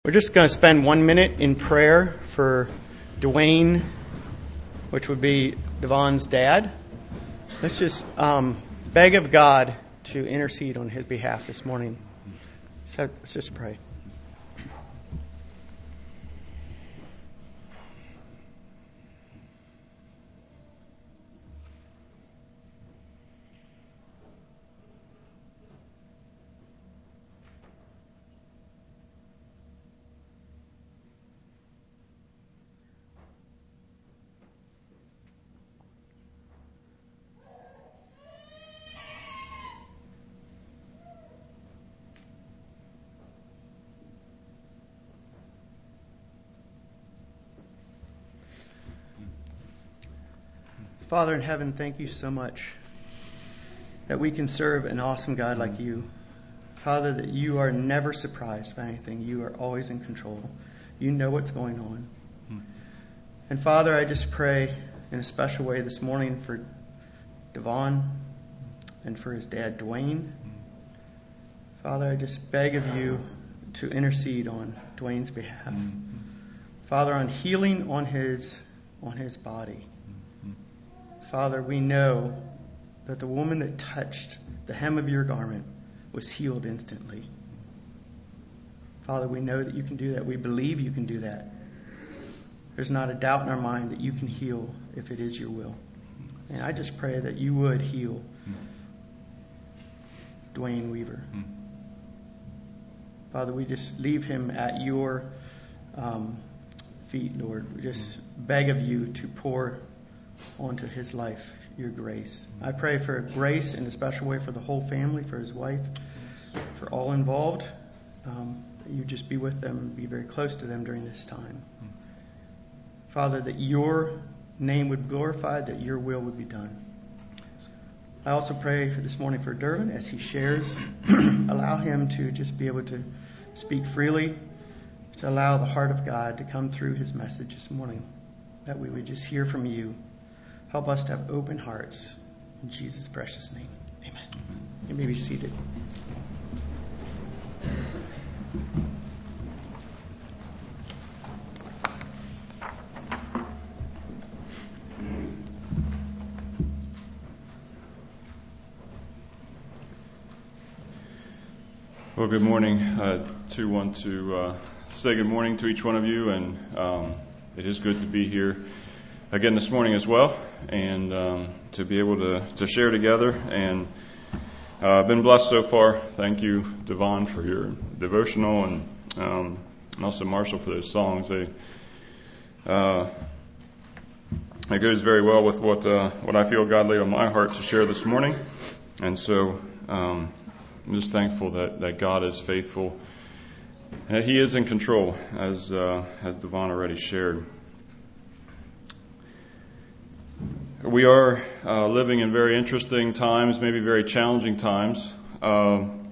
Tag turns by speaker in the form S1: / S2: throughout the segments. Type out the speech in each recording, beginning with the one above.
S1: We're just going to spend 1 minute in prayer for Dwayne, which would be Devon's dad. Let's just beg of God to intercede on his behalf this morning. So let's just pray. Father in heaven, thank you so much that we can serve an awesome God like you. Father, that you are never surprised by anything. You are always in control. You know what's going on. And Father, I just pray in a special way this morning for Devon and for his dad, Dwayne. Father, I just beg of you to intercede on Dwayne's behalf. Father, on healing on his body. Father, we know that the woman that touched the hem of your garment was healed instantly. Father, we know that you can do that. We believe you can do that. There's not a doubt in our mind that you can heal if it is your will. And I just pray that you would heal Dwayne Weaver. Father, we just leave him at your feet, Lord. We just beg of you to pour onto his life your grace. I pray for grace in a special way for the whole family, for his wife, for all involved. That you just be with them and be very close to them during this time. Father, that your name would be glorified, that your will would be done. I also pray for this morning for Dervin as he shares. Allow him to just be able to speak freely, to allow the heart of God to come through his message this morning, that we would just hear from you. Help us to have open hearts. In Jesus' precious name. Amen. You may be seated.
S2: Well, good morning. I too want to say good morning to each one of you, and it is good to be here again this morning as well, and to be able to share together. And I've been blessed so far. Thank you, Devon, for your devotional, and also Marshall for those songs. It goes very well with what I feel God laid on my heart to share this morning. And so I'm just thankful that God is faithful and that He is in control, as Devon already shared. We are living in very interesting times, maybe very challenging times. And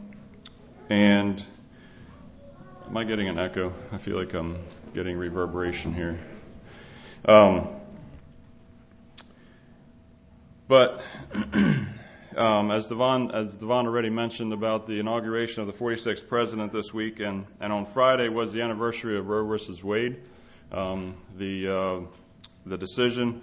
S2: am I getting an echo? I feel like I'm getting reverberation here. But as Devon already mentioned about the inauguration of the 46th president this week, and on Friday was the anniversary of Roe versus Wade, the decision.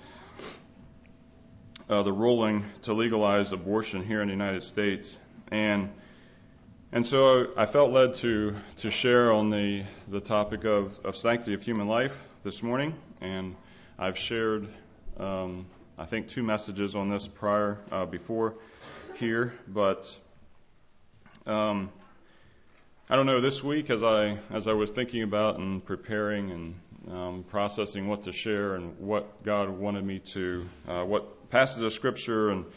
S2: The ruling to legalize abortion here in the United States, and so I felt led to share on the topic of sanctity of human life this morning, and I've shared I think 2 messages on this before here, but I don't know, this week as I was thinking about and preparing and processing what to share and what God wanted me to what passage of Scripture and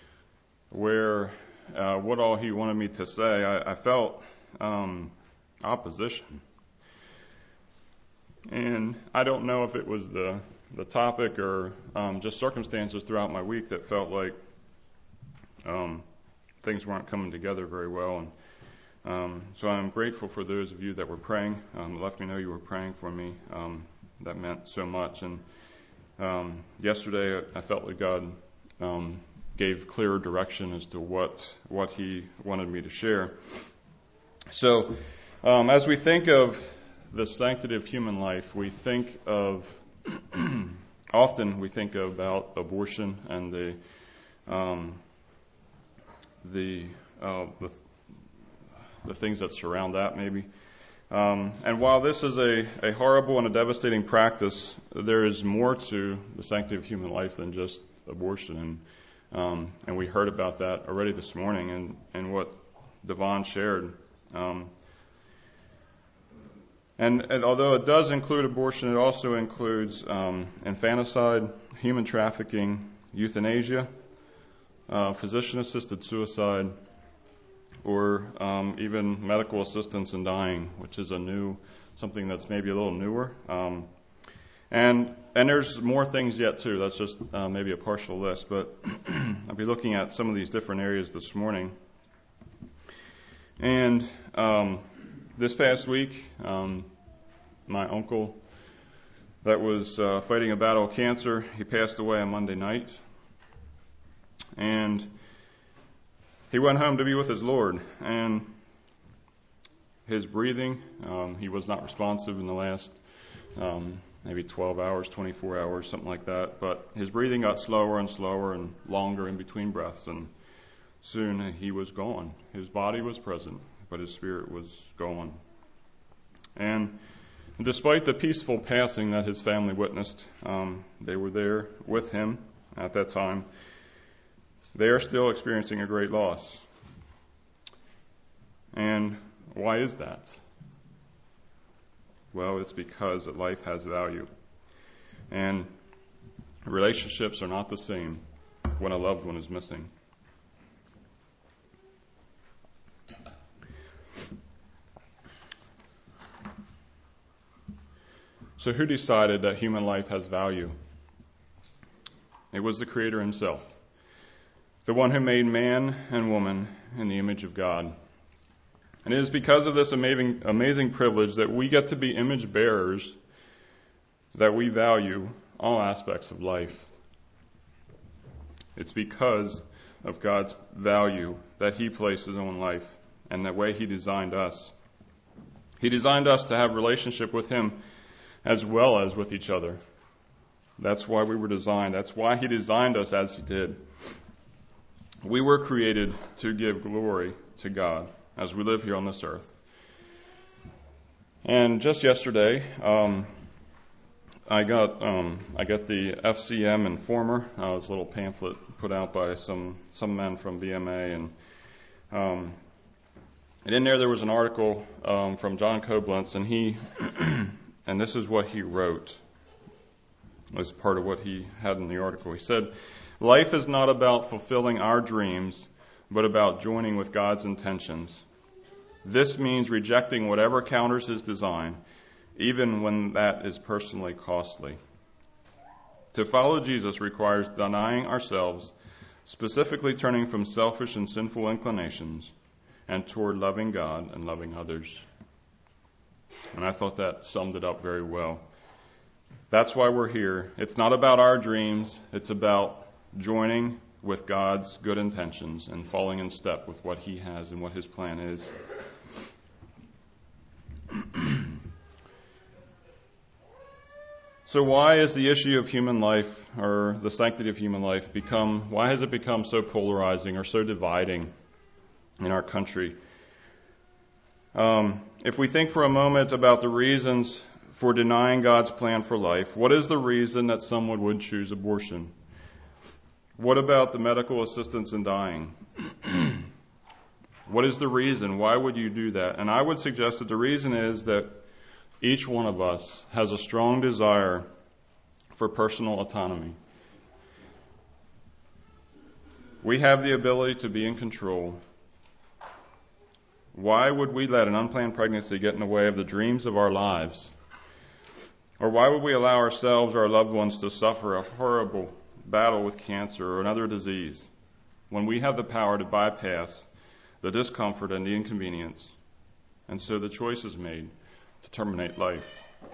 S2: what all He wanted me to say, I felt opposition. And I don't know if it was the topic or just circumstances throughout my week that felt like things weren't coming together very well. And so I'm grateful for those of you that were praying, let me know you were praying for me. That meant so much. And yesterday I felt like God gave clearer direction as to what He wanted me to share. So as we think of the sanctity of human life, we think of often we think about abortion and the things that surround that, maybe. And while this is a horrible and a devastating practice, there is more to the sanctity of human life than just abortion. And we heard about that already this morning and what Devon shared. And although it does include abortion, it also includes infanticide, human trafficking, euthanasia, physician-assisted suicide, or even medical assistance in dying, which is something that's maybe a little newer. And there's more things yet too. That's just maybe a partial list, but I'll be looking at some of these different areas this morning. And this past week, my uncle that was fighting a battle of cancer, he passed away on Monday night. And he went home to be with his Lord. And his breathing, he was not responsive in the last maybe 12 hours, 24 hours, something like that. But his breathing got slower and slower and longer in between breaths. And soon he was gone. His body was present, but his spirit was gone. And despite the peaceful passing that his family witnessed, they were there with him at that time. They are still experiencing a great loss. And why is that? Well, it's because that life has value. And relationships are not the same when a loved one is missing. So who decided that human life has value? It was the Creator himself, the one who made man and woman in the image of God. And it is because of this amazing privilege that we get to be image bearers that we value all aspects of life. It's because of God's value that He places on life and the way He designed us. He designed us to have relationship with Him as well as with each other. That's why we were designed. That's why He designed us as He did. We were created to give glory to God as we live here on this earth. And just yesterday, I got the FCM Informer. It was a little pamphlet put out by some men from BMA, and in there was an article from John Koblenz, and he and this is what he wrote as part of what he had in the article. He said, "Life is not about fulfilling our dreams, but about joining with God's intentions. This means rejecting whatever counters His design, even when that is personally costly. To follow Jesus requires denying ourselves, specifically turning from selfish and sinful inclinations, and toward loving God and loving others." And I thought that summed it up very well. That's why we're here. It's not about our dreams. It's about joining with God's good intentions and falling in step with what He has and what His plan is. So why is the issue of human life, or the sanctity of human life, why has it become so polarizing or so dividing in our country? If we think for a moment about the reasons for denying God's plan for life, what is the reason that someone would choose abortion? What about the medical assistance in dying? What is the reason? Why would you do that? And I would suggest that the reason is that each one of us has a strong desire for personal autonomy. We have the ability to be in control. Why would we let an unplanned pregnancy get in the way of the dreams of our lives? Or why would we allow ourselves or our loved ones to suffer a horrible battle with cancer or another disease when we have the power to bypass the discomfort and the inconvenience? And so the choice is made to terminate life.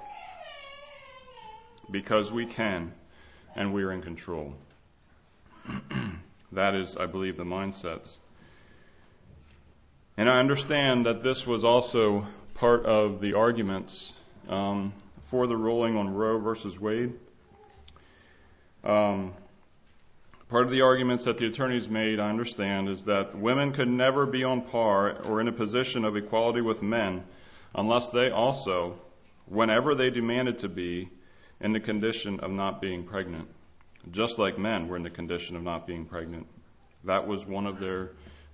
S2: Because we can, and we are in control. That is, I believe, the mindset. And I understand that this was also part of the arguments for the ruling on Roe versus Wade. Part of the arguments that the attorneys made, I understand, is that women could never be on par or in a position of equality with men unless they also, whenever they demanded to be, in the condition of not being pregnant, just like men were in the condition of not being pregnant. That was one of their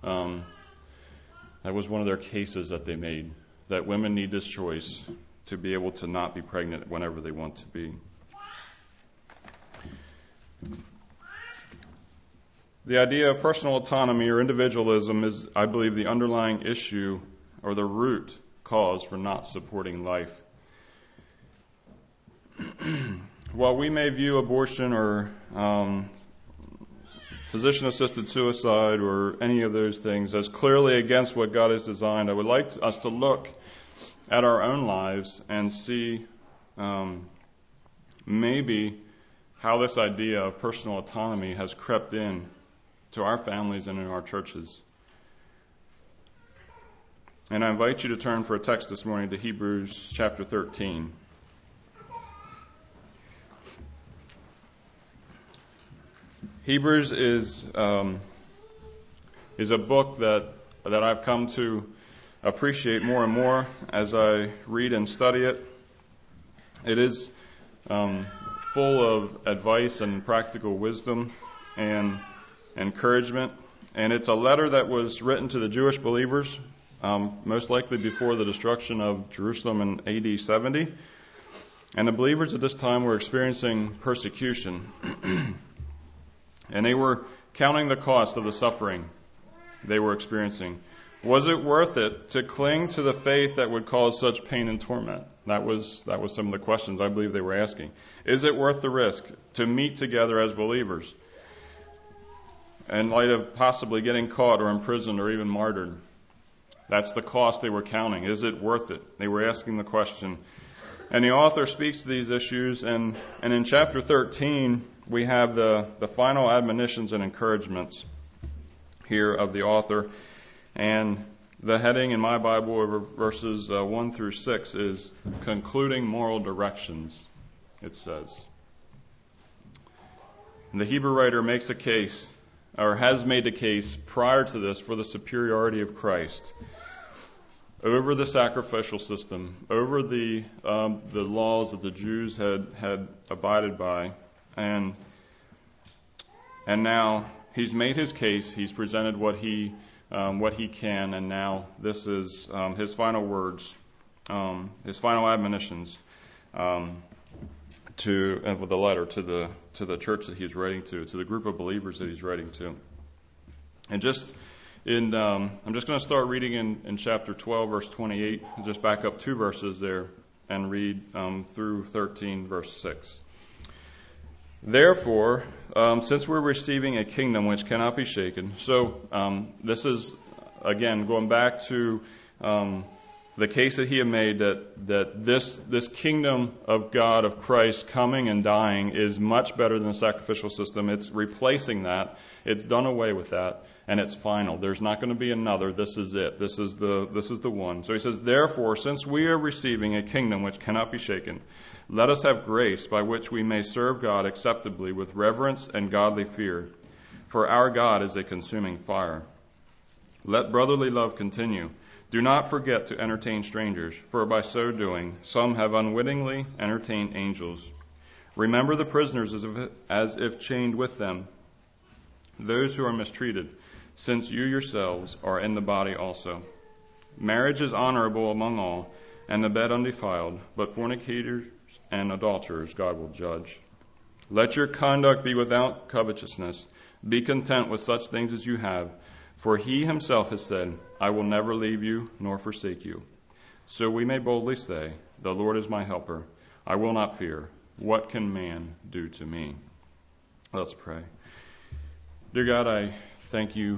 S2: cases that they made, that women need this choice to be able to not be pregnant whenever they want to be. The idea of personal autonomy or individualism is, I believe, the underlying issue or the root cause for not supporting life. While we may view abortion or physician-assisted suicide or any of those things as clearly against what God has designed, I would like us to look at our own lives and see maybe how this idea of personal autonomy has crept in to our families and in our churches. And I invite you to turn for a text this morning to Hebrews chapter 13. Hebrews is a book that I've come to appreciate more and more as I read and study it. It is full of advice and practical wisdom and encouragement, and it's a letter that was written to the Jewish believers, most likely before the destruction of Jerusalem in AD 70. And the believers at this time were experiencing persecution, and they were counting the cost of the suffering they were experiencing. Was it worth it to cling to the faith that would cause such pain and torment? That was some of the questions I believe they were asking. Is it worth the risk to meet together as believers in light of possibly getting caught or imprisoned or even martyred? That's the cost they were counting. Is it worth it? They were asking the question. And the author speaks to these issues, and in chapter 13, we have the final admonitions and encouragements here of the author. And the heading in my Bible over verses 1 through 6 is Concluding Moral Directions, it says. And the Hebrew writer makes a case, or has made a case prior to this, for the superiority of Christ over the sacrificial system, over the laws that the Jews had abided by. And now he's made his case, he's presented what he can, and now this is his final words, his final admonitions with the letter to the church that he's writing to the group of believers that he's writing to. And I'm just going to start reading in chapter 12, verse 28, just back up 2 verses there and read through 13, verse 6. Therefore, since we're receiving a kingdom which cannot be shaken, so this is, again, going back to the case that he had made that this kingdom of God, of Christ, coming and dying is much better than the sacrificial system. It's replacing that. It's done away with that, and it's final. There's not going to be another. This is it. This is the one. So he says, therefore, since we are receiving a kingdom which cannot be shaken, let us have grace by which we may serve God acceptably with reverence and godly fear. For our God is a consuming fire. Let brotherly love continue. Do not forget to entertain strangers, for by so doing, some have unwittingly entertained angels. Remember the prisoners as if chained with them, those who are mistreated, since you yourselves are in the body also. Marriage is honorable among all, and the bed undefiled, but fornicators and adulterers God will judge. Let your conduct be without covetousness. Be content with such things as you have, for he himself has said, I will never leave you nor forsake you. So we may boldly say, the Lord is my helper. I will not fear. What can man do to me? Let's pray. Dear God, I thank you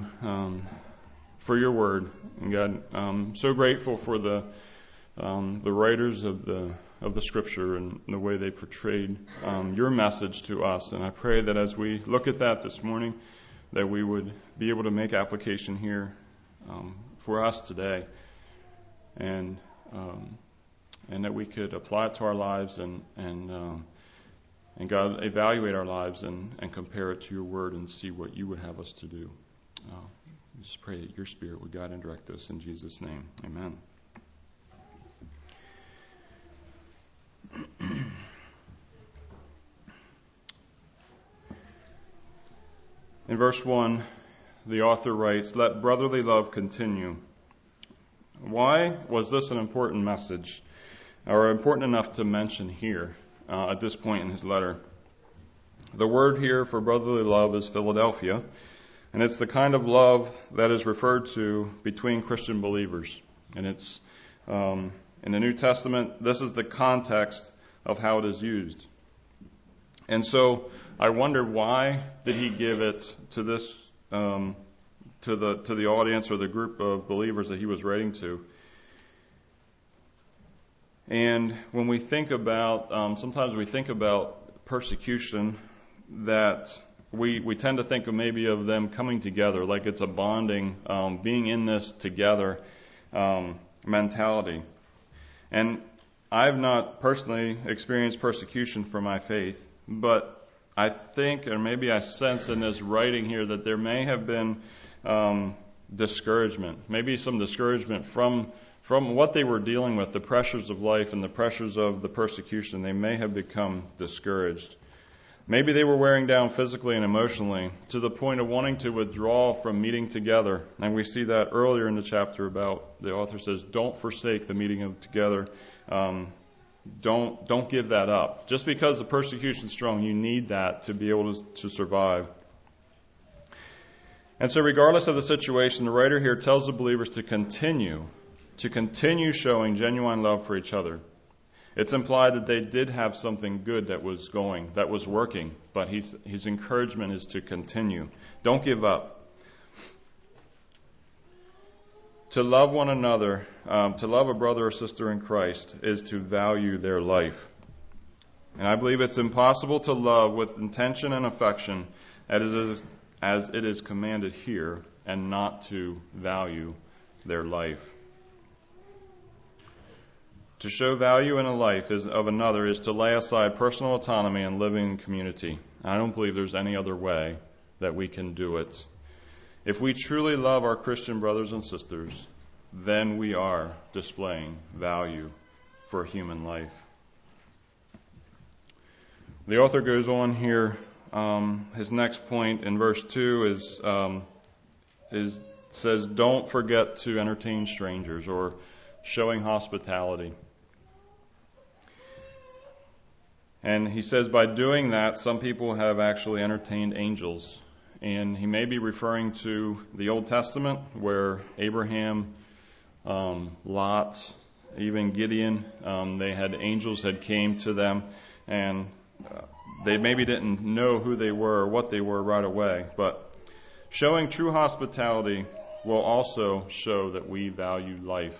S2: for your word. And God, I'm so grateful for the writers of the scripture and the way they portrayed your message to us. And I pray that as we look at that this morning, that we would be able to make application here for us today. And and that we could apply it to our lives and God, evaluate our lives and compare it to your word and see what you would have us to do. Just pray that your Spirit would guide and direct us in Jesus' name. Amen. In verse 1, the author writes, "Let brotherly love continue." Why was this an important message, or important enough to mention here at this point in his letter? The word here for brotherly love is Philadelphia, and it's the kind of love that is referred to between Christian believers. And it's in the New Testament, this is the context of how it is used. And so I wonder, why did he give it to this to the audience or the group of believers that he was writing to? And when we think about, sometimes we think about persecution, that we tend to think of maybe of them coming together, like it's a bonding, being in this together mentality. And I've not personally experienced persecution for my faith, but I think, or maybe I sense in this writing here, that there may have been discouragement, maybe some discouragement from what they were dealing with, the pressures of life and the pressures of the persecution. They may have become discouraged. Maybe they were wearing down physically and emotionally to the point of wanting to withdraw from meeting together. And we see that earlier in the chapter about, the author says, don't forsake the meeting together. Don't give that up. Just because the persecution is strong, you need that to be able to survive. And so regardless of the situation, the writer here tells the believers to continue showing genuine love for each other. It's implied that they did have something good that was working, but his encouragement is to continue. Don't give up. To love one another, to love a brother or sister in Christ, is to value their life. And I believe it's impossible to love with intention and affection as it is commanded here, and not to value their life. To show value in a life of another is to lay aside personal autonomy and living in community. I don't believe there's any other way that we can do it. If we truly love our Christian brothers and sisters, then we are displaying value for human life. The author goes on here. His next point in verse 2 says, "Don't forget to entertain strangers," or showing hospitality. And he says by doing that, some people have actually entertained angels. And he may be referring to the Old Testament, where Abraham, Lot, even Gideon, they had angels that came to them, and they maybe didn't know who they were or what they were right away. But showing true hospitality will also show that we value life.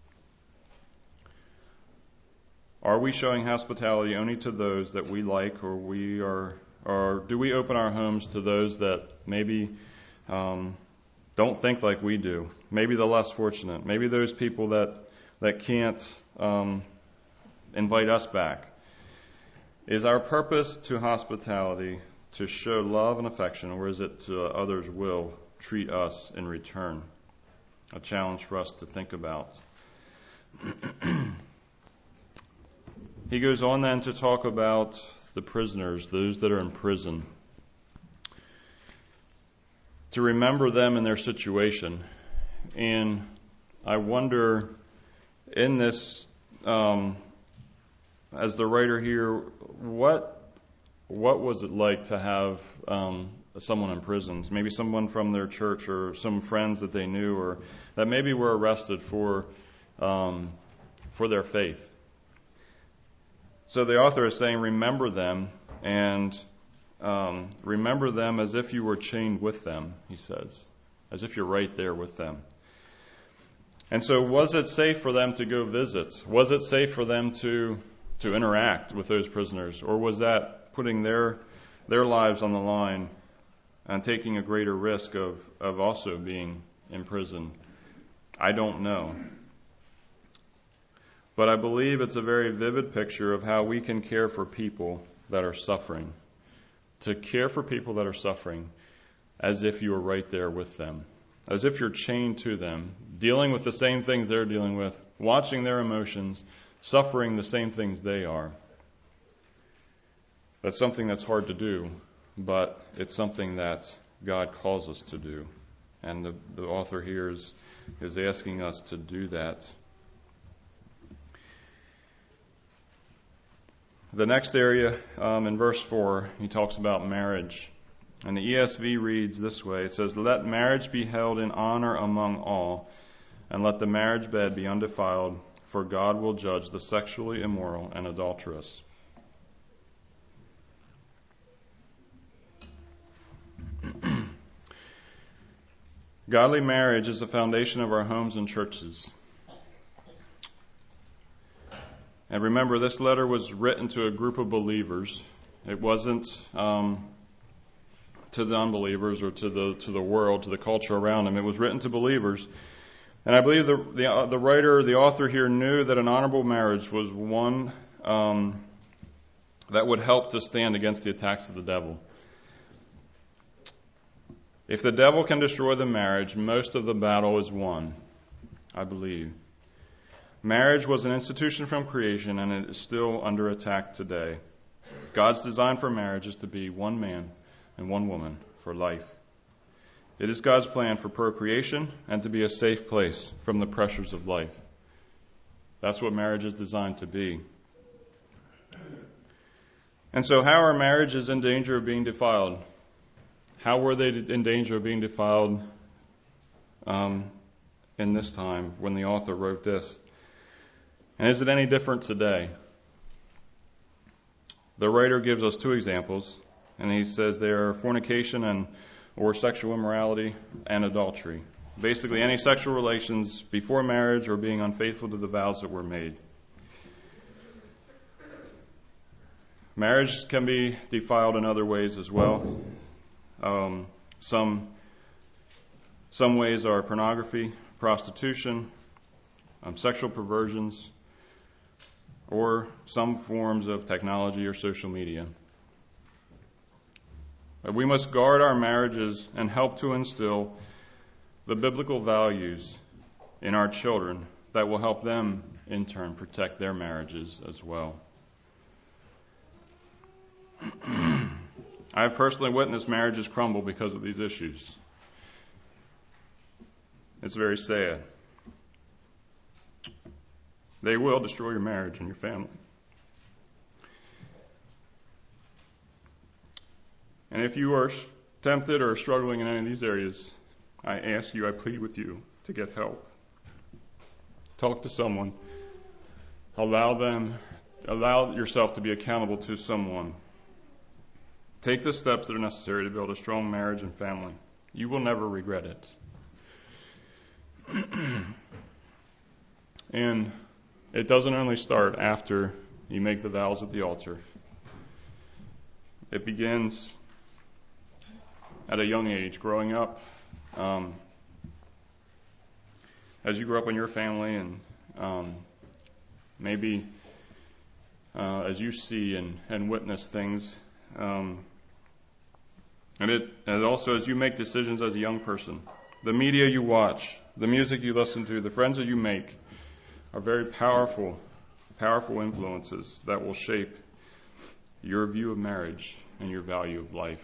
S2: Are we showing hospitality only to those that we like, or do we open our homes to those that maybe don't think like we do? Maybe the less fortunate. Maybe those people that can't invite us back. Is our purpose to hospitality to show love and affection, or is it to others will treat us in return? A challenge for us to think about. He goes on then to talk about the prisoners, those that are in prison. To remember them in their situation. And I wonder, in this, as the writer here, what was it like to have someone in prison? Maybe someone from their church, or some friends that they knew, or that maybe were arrested for their faith. So the author is saying, remember them, and remember them as if you were chained with them, he says, as if you're right there with them. And so was it safe for them to go visit? Was it safe for them to interact with those prisoners? Or was that putting their lives on the line and taking a greater risk of also being in prison? I don't know. but I believe it's a very vivid picture of how we can care for people that are suffering. To care for people that are suffering as if you were right there with them, as if you're chained to them, dealing with the same things they're dealing with, watching their emotions, suffering the same things they are. That's something that's hard to do, but it's something that God calls us to do. And the author here is asking us to do that. The next area, in verse 4, he talks about marriage. And the ESV reads this way. It says, "Let marriage be held in honor among all, and let the marriage bed be undefiled, for God will judge the sexually immoral and adulterous." Godly marriage is the foundation of our homes and churches. And remember, this letter was written to a group of believers. It wasn't to the unbelievers or to the world, to the culture around them. It was written to believers. And I believe the writer, the author here, knew that an honorable marriage was one that would help to stand against the attacks of the devil. If the devil can destroy the marriage, most of the battle is won, I believe. Marriage was an institution from creation, and it is still under attack today. God's design for marriage is to be one man and one woman for life. It is God's plan for procreation and to be a safe place from the pressures of life. That's what marriage is designed to be. And so how are marriages in danger of being defiled? How were they in danger of being defiled in this time when the author wrote this? And is it any different today? The writer gives us two examples, and he says they are fornication or sexual immorality and adultery. Basically, any sexual relations before marriage or being unfaithful to the vows that were made. Marriage can be defiled in other ways as well. Some ways are pornography, prostitution, sexual perversions, or some forms of technology or social media. We must guard our marriages and help to instill the biblical values in our children that will help them, in turn, protect their marriages as well. I've personally witnessed marriages crumble because of these issues. It's very sad. They will destroy your marriage and your family. And if you are tempted or struggling in any of these areas, I ask you, I plead with you to get help. Talk to someone. Allow yourself to be accountable to someone. Take the steps that are necessary to build a strong marriage and family. You will never regret it. And it doesn't only start after you make the vows at the altar. It begins at a young age, growing up. As you grow up in your family, and maybe as you see and witness things, and also as you make decisions as a young person. The media you watch, the music you listen to, the friends that you make are very powerful influences that will shape your view of marriage and your value of life.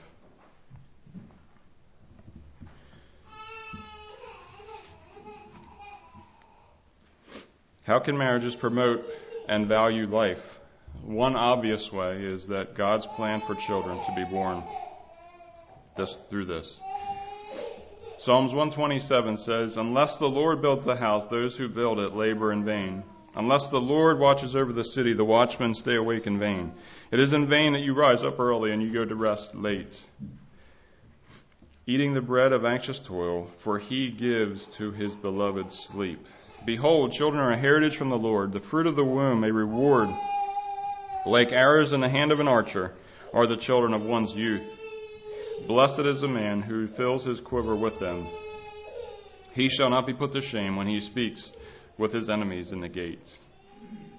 S2: How can marriages promote and value life? One obvious way is that God's plan for children to be born through this. Psalms 127 says, "Unless the Lord builds the house, those who build it labor in vain. Unless the Lord watches over the city, the watchmen stay awake in vain. It is in vain that you rise up early and you go to rest late, eating the bread of anxious toil, for he gives to his beloved sleep. Behold, children are a heritage from the Lord, the fruit of the womb a reward. Like arrows in the hand of an archer are the children of one's youth. Blessed is the man who fills his quiver with them. He shall not be put to shame when he speaks with his enemies in the gate."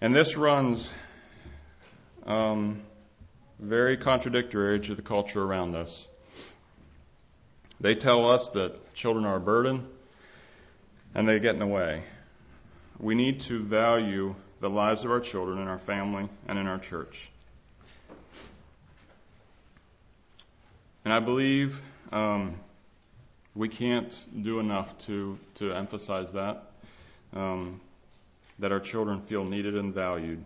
S2: And this runs very contradictory to the culture around us. They tell us that children are a burden and they get in the way. We need to value the lives of our children in our family and in our church. And I believe we can't do enough to emphasize that our children feel needed and valued.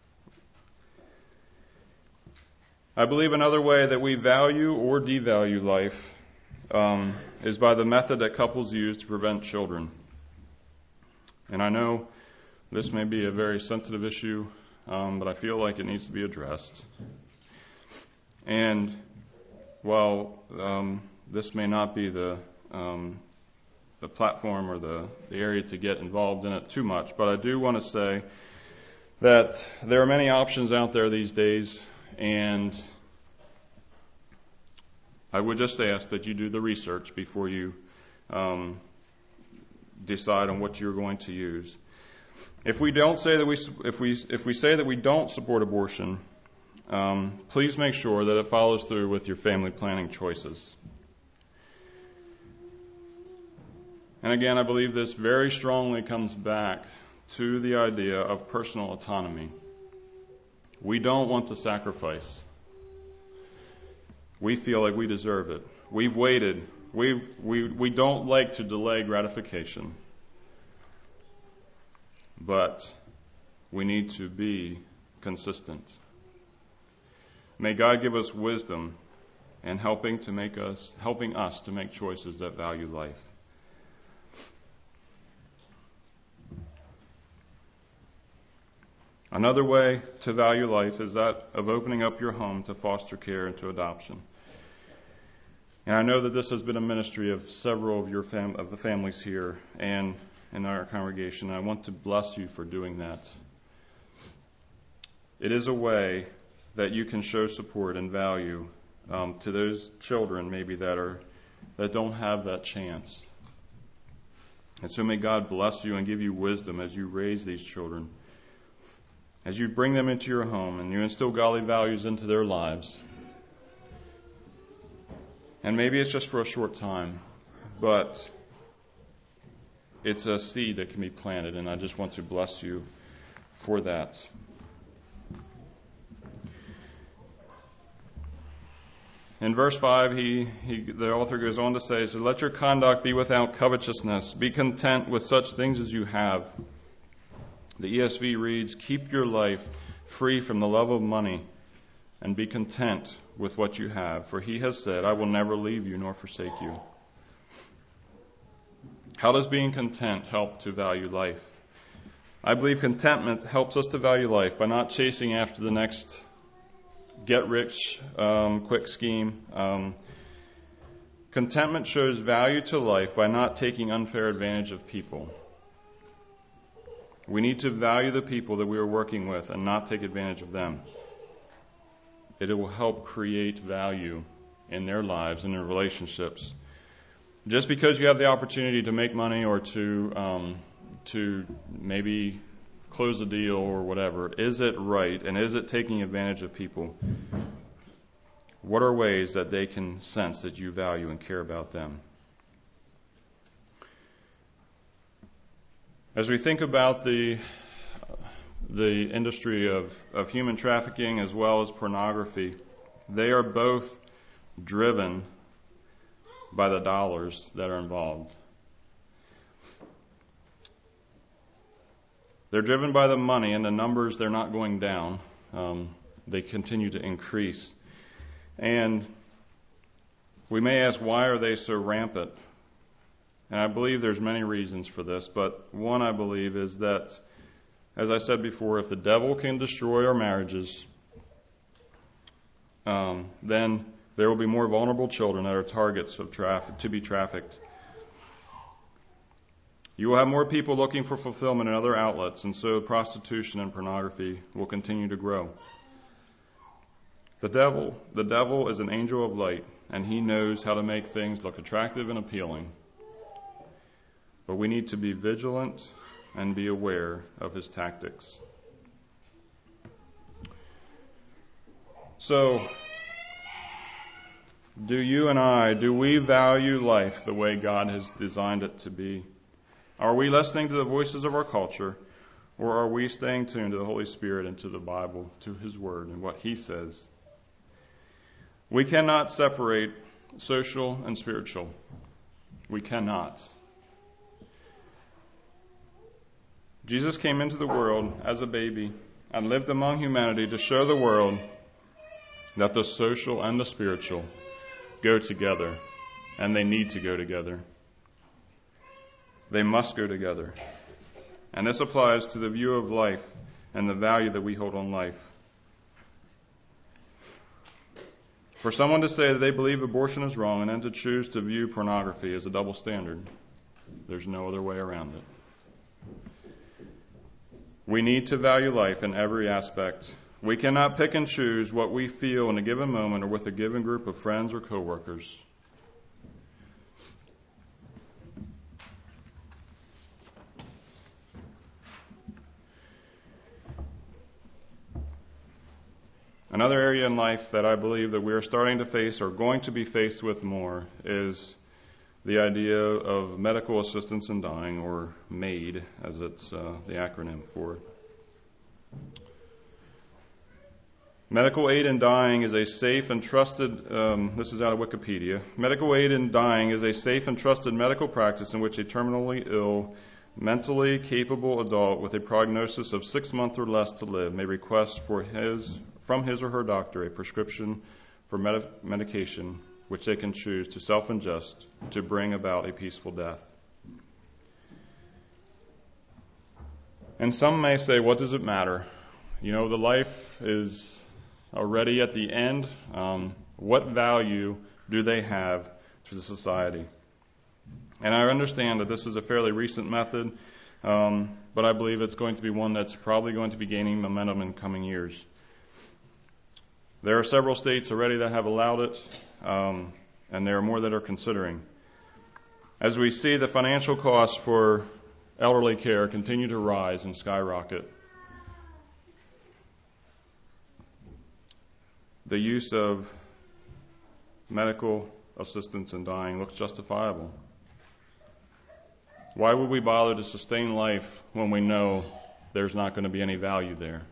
S2: I believe another way that we value or devalue life is by the method that couples use to prevent children. And I know this may be a very sensitive issue, but I feel like it needs to be addressed. And while this may not be the platform or the area to get involved in it too much, but I do want to say that there are many options out there these days, and I would just ask that you do the research before you decide on what you're going to use. If we say that we don't support abortion, please make sure that it follows through with your family planning choices. And again, I believe this very strongly comes back to the idea of personal autonomy. We don't want to sacrifice. We feel like we deserve it. We've waited. We don't like to delay gratification. But we need to be consistent. May God give us wisdom in helping us to make choices that value life. Another way to value life is that of opening up your home to foster care and to adoption. And I know that this has been a ministry of several of the families here and in our congregation. I want to bless you for doing that. It is a way that you can show support and value to those children maybe that don't have that chance. And so may God bless you and give you wisdom as you raise these children, as you bring them into your home and you instill godly values into their lives. And maybe it's just for a short time, but it's a seed that can be planted, and I just want to bless you for that. In verse 5, the author goes on to say, "So let your conduct be without covetousness. Be content with such things as you have." The ESV reads, "Keep your life free from the love of money and be content with what you have. For he has said, I will never leave you nor forsake you." How does being content help to value life? I believe contentment helps us to value life by not chasing after the next get-rich-quick scheme. Contentment shows value to life by not taking unfair advantage of people. We need to value the people that we are working with and not take advantage of them. It will help create value in their lives and in relationships. Just because you have the opportunity to make money or to maybe close a deal or whatever, is it right and is it taking advantage of people? What are ways that they can sense that you value and care about them? As we think about the industry of human trafficking as well as pornography, they are both driven by the dollars that are involved. They're driven by the money, and the numbers, they're not going down. They continue to increase. And we may ask, why are they so rampant? And I believe there's many reasons for this, but one I believe is that, as I said before, if the devil can destroy our marriages, then there will be more vulnerable children that are targets of to be trafficked. You will have more people looking for fulfillment in other outlets, and so prostitution and pornography will continue to grow. The devil is an angel of light, and he knows how to make things look attractive and appealing. But we need to be vigilant and be aware of his tactics. So, do we value life the way God has designed it to be? Are we listening to the voices of our culture, or are we staying tuned to the Holy Spirit and to the Bible, to His Word and what He says? We cannot separate social and spiritual. We cannot. Jesus came into the world as a baby and lived among humanity to show the world that the social and the spiritual go together, and they need to go together. They must go together. And this applies to the view of life and the value that we hold on life. For someone to say that they believe abortion is wrong and then to choose to view pornography as a double standard, there's no other way around it. We need to value life in every aspect. We cannot pick and choose what we feel in a given moment or with a given group of friends or coworkers. Another area in life that I believe that we are starting to face or going to be faced with more is the idea of medical assistance in dying, or MAID, as it's the acronym for it. Medical aid in dying is a safe and trusted, this is out of Wikipedia, medical aid in dying is a safe and trusted medical practice in which a terminally ill, mentally capable adult with a prognosis of 6 months or less to live may request from his or her doctor a prescription for medication which they can choose to self-ingest to bring about a peaceful death. And some may say, what does it matter? You know, the life is already at the end. What value do they have to the society? And I understand that this is a fairly recent method, but I believe it's going to be one that's probably going to be gaining momentum in coming years. There are several states already that have allowed it, and there are more that are considering. As we see the financial costs for elderly care continue to rise and skyrocket, the use of medical assistance in dying looks justifiable. Why would we bother to sustain life when we know there's not going to be any value there?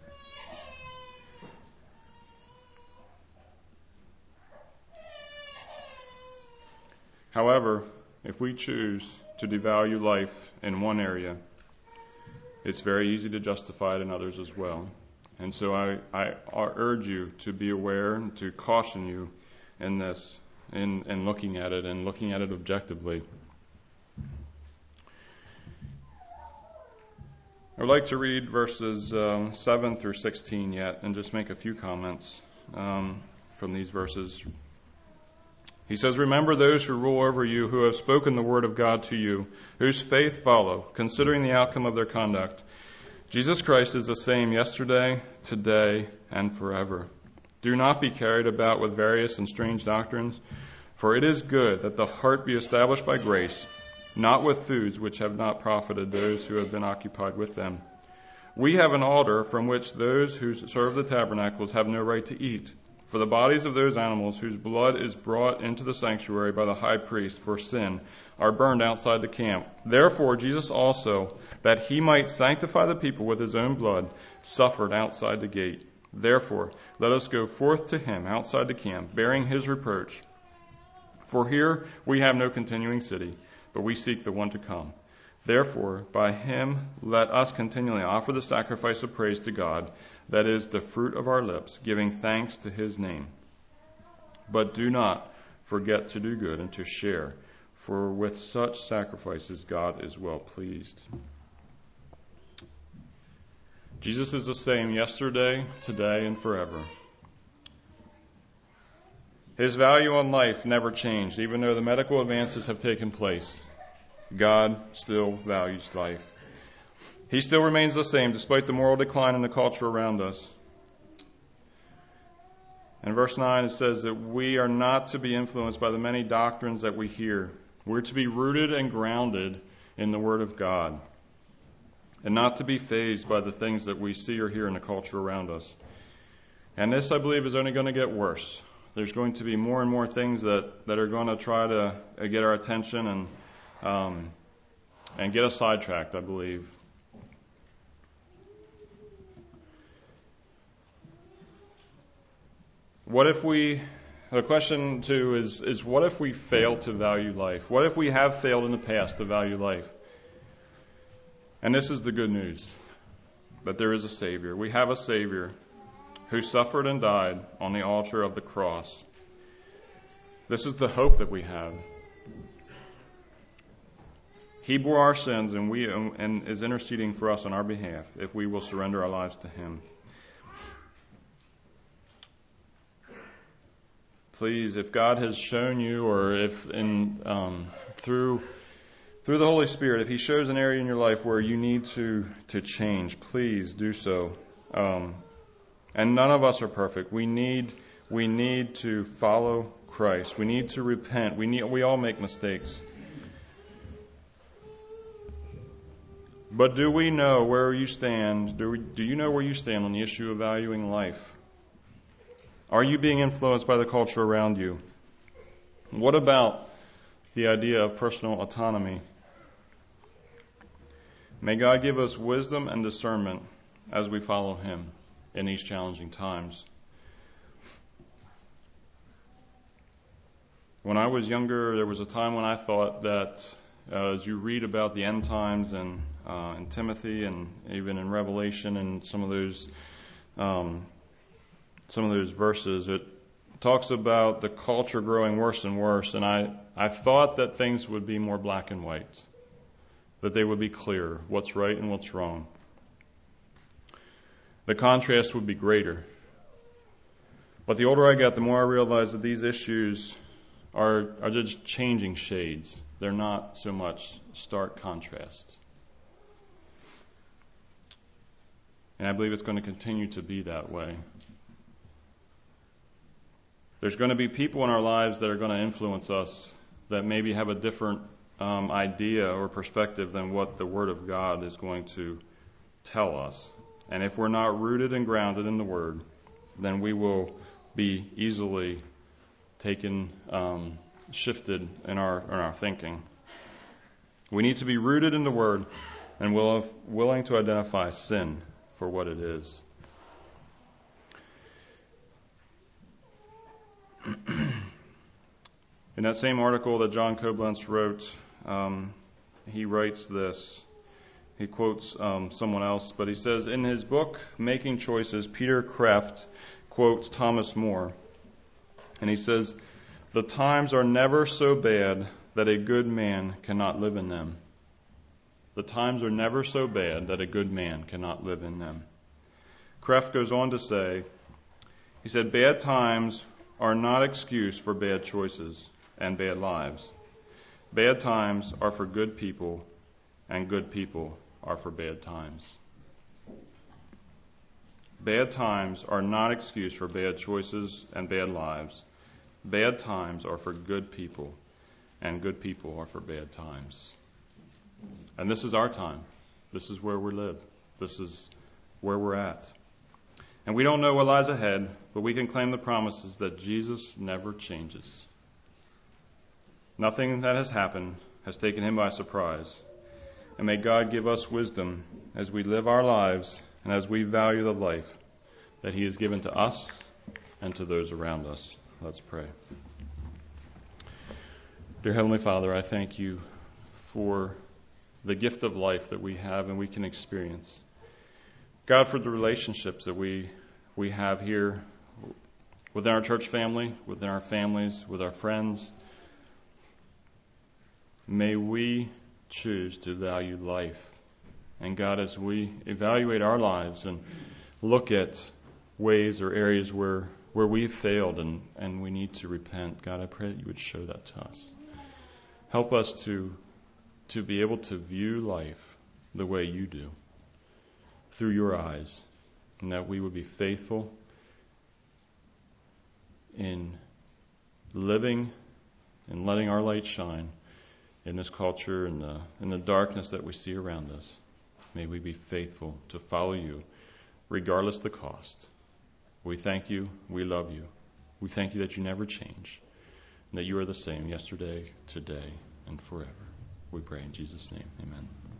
S2: However, if we choose to devalue life in one area, it's very easy to justify it in others as well. And so I urge you to be aware and to caution you in this, in looking at it and looking at it objectively. I would like to read verses 7 through 16 yet and just make a few comments from these verses. He says, "Remember those who rule over you, who have spoken the word of God to you, whose faith follow, considering the outcome of their conduct. Jesus Christ is the same yesterday, today, and forever. Do not be carried about with various and strange doctrines, for it is good that the heart be established by grace, not with foods which have not profited those who have been occupied with them. We have an altar from which those who serve the tabernacles have no right to eat. For the bodies of those animals whose blood is brought into the sanctuary by the high priest for sin are burned outside the camp. Therefore Jesus also, that he might sanctify the people with his own blood, suffered outside the gate. Therefore let us go forth to him outside the camp, bearing his reproach. For here we have no continuing city, but we seek the one to come. Therefore, by him let us continually offer the sacrifice of praise to God, that is the fruit of our lips, giving thanks to his name. But do not forget to do good and to share, for with such sacrifices God is well pleased." Jesus is the same yesterday, today, and forever. His value on life never changed, even though the medical advances have taken place. God still values life. He still remains the same despite the moral decline in the culture around us. In verse 9 it says that we are not to be influenced by the many doctrines that we hear. We're to be rooted and grounded in the Word of God, and not to be fazed by the things that we see or hear in the culture around us. And this, I believe, is only going to get worse. There's going to be more and more things that are going to try to get our attention and get us sidetracked, I believe. The question too is what if we fail to value life? What if we have failed in the past to value life? And this is the good news, that there is a Savior. We have a Savior who suffered and died on the altar of the cross. This is the hope that we have. He bore our sins and is interceding for us on our behalf if we will surrender our lives to Him. Please, if God has shown you, or if through the Holy Spirit, if He shows an area in your life where you need to change, please do so. And none of us are perfect. We need to follow Christ. We need to repent. We all make mistakes. But do we know where you stand? Do you know where you stand on the issue of valuing life? Are you being influenced by the culture around you? What about the idea of personal autonomy? May God give us wisdom and discernment as we follow Him in these challenging times. When I was younger, there was a time when I thought that as you read about the end times and in Timothy and even in Revelation and some of those verses, it talks about the culture growing worse and worse, and I thought that things would be more black and white, that they would be clear, what's right and what's wrong. The contrast would be greater. But the older I got, the more I realized that these issues are just changing shades. They're not so much stark contrast. And I believe it's going to continue to be that way. There's going to be people in our lives that are going to influence us that maybe have a different idea or perspective than what the Word of God is going to tell us. And if we're not rooted and grounded in the Word, then we will be easily taken, shifted in our thinking. We need to be rooted in the Word and willing to identify sin for what it is. In that same article that John Koblenz wrote, he writes this. He quotes someone else, but he says, in his book, Making Choices, Peter Kreeft quotes Thomas More. And he says, the times are never so bad that a good man cannot live in them. The times are never so bad that a good man cannot live in them. Kreeft goes on to say, he said, bad times are not excuse for bad choices and bad lives. Bad times are for good people, and good people are for bad times. Bad times are not excuse for bad choices and bad lives. Bad times are for good people, and good people are for bad times. And this is our time. This is where we live. This is where we're at. And we don't know what lies ahead, but we can claim the promises that Jesus never changes. Nothing that has happened has taken Him by surprise. And may God give us wisdom as we live our lives and as we value the life that He has given to us and to those around us. Let's pray. Dear Heavenly Father, I thank You for the gift of life that we have and we can experience. God, for the relationships that we have here within our church family, within our families, with our friends. May we choose to value life. And God, as we evaluate our lives and look at ways or areas where we've failed and we need to repent, God, I pray that You would show that to us. Help us to be able to view life the way You do, through Your eyes, and that we would be faithful in living and letting our light shine in this culture and in the darkness that we see around us. May we be faithful to follow You, regardless of the cost. We thank you. We love you. We thank you that you never change, and that you are the same yesterday, today, and forever. We pray in Jesus' name. Amen.